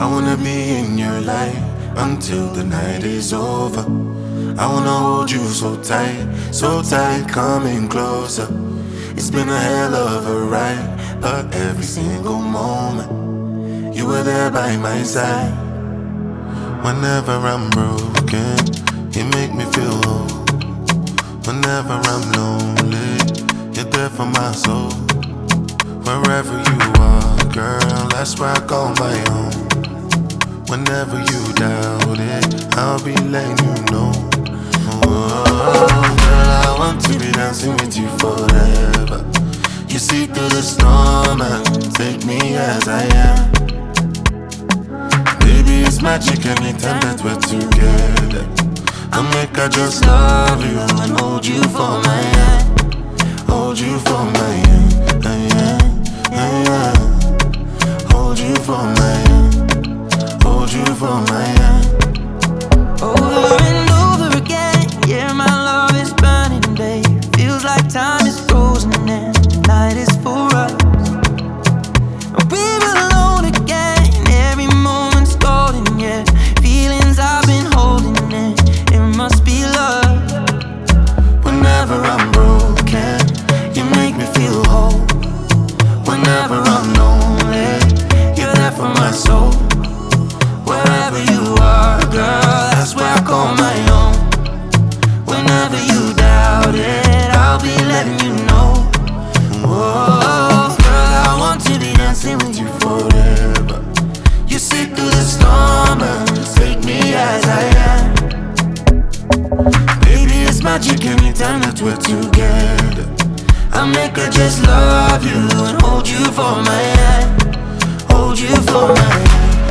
I wanna be in your light until the night is over. I wanna hold you so tight, coming closer. It's been a hell of a ride, but every single moment you were there by my side. Whenever I'm broken, you make me feel whole. Whenever I'm lonely, you're there for my soul. Wherever you are, girl, that's where I call my own. Whenever you doubt it, I'll be letting you know. Oh, girl, I want to be dancing with you forever. You see through the storm and take me as I am. Baby, it's magic anytime that we're together. I'll make I just love you and hold you for my hand. Hold you for my hand. Hold you for my hand. Hold you for my hand. Over and over again, yeah, my love is burning, babe. Feels like time is frozen and the night is for us. We're alone again, every moment's golden, yeah. Feelings I've been holding in, it must be love. Whenever I'm broken, you make me feel whole. Whenever I'm lonely, you're there for my soul. Wherever you are, girl, that's where I call my own. Whenever you doubt it, I'll be letting you know. Oh, girl, I want to be dancing with you forever. You see through the storm and take me as I am. Baby, it's magic anytime that we're together. I make her just love you and hold you for my hand. Hold you for my hand.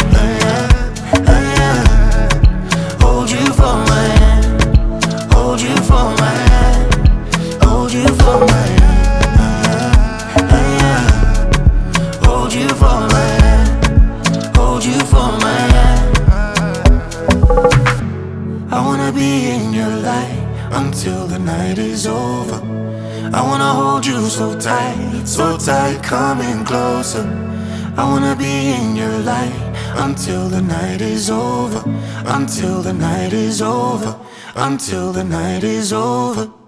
Hold you for my hand. Hold you for my hand. Hold you for my hand. Hold you for my hand. Hold you for my hand. I wanna be in your light until the night is over. I wanna hold you so tight, coming closer. I wanna be in your light until the night is over. Until the night is over. Until the night is over.